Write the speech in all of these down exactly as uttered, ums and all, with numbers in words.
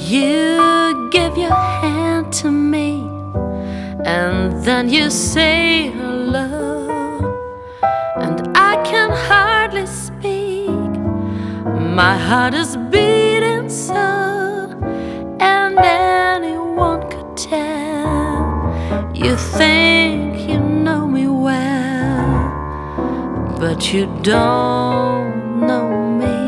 You give your hand to me, and then you say hello, and I can hardly speak. My heart is beating so, and anyone could tell. You think you know me well, but you don't know me.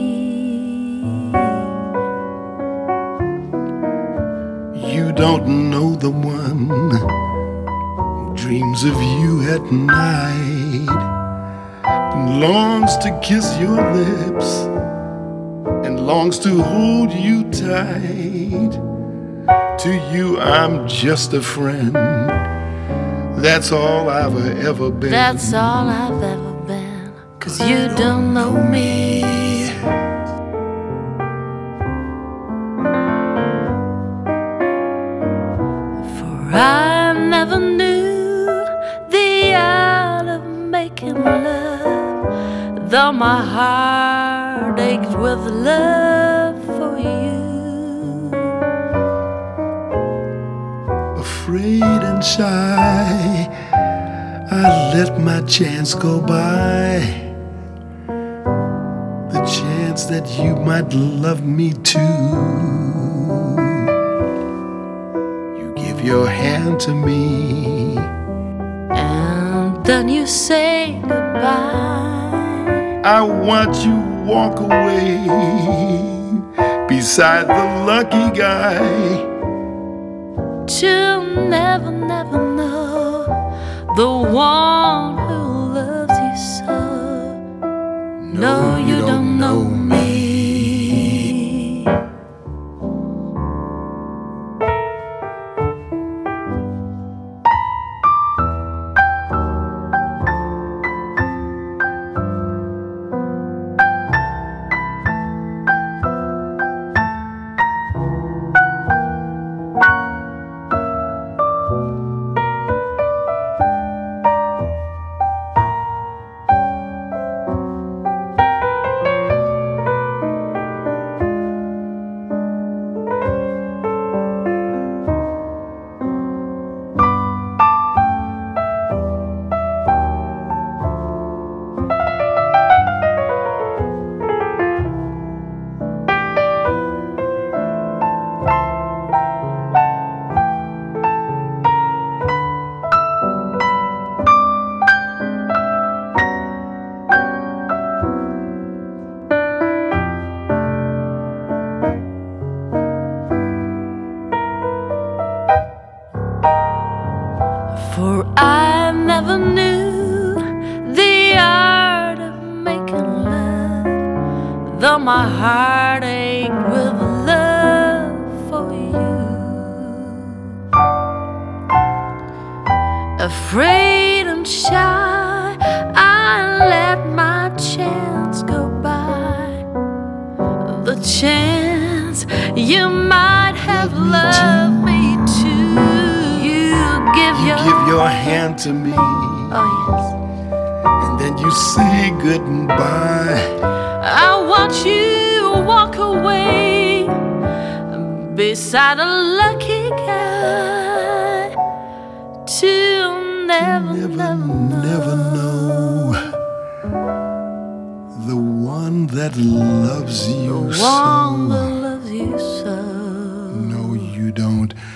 You don't know the one who dreams of you at night and longs to kiss your lips and longs to hold you tight. To you I'm just a friend. That's all I've ever been. That's all I've ever been. 'Cause you don't know me. For I never knew the art of making love, though my heart ached with love for you. Afraid and shy, I let my chance go by. The chance that you might love me too. You give your hand to me, and then you say goodbye. I watch you walk away beside the lucky guy. To never, never know the one who loves you so. No, you don't know me. For I never knew the art of making love, though my heart ached with love for you. Afraid and shy, I let my chance go by. The chance you might have loved me too. Give you your, give your hand to me, oh yes, and then you say goodbye. I watch you walk away beside a lucky guy. To never, never, never, never know, know the one that loves you the so. one that loves you so. No, you don't.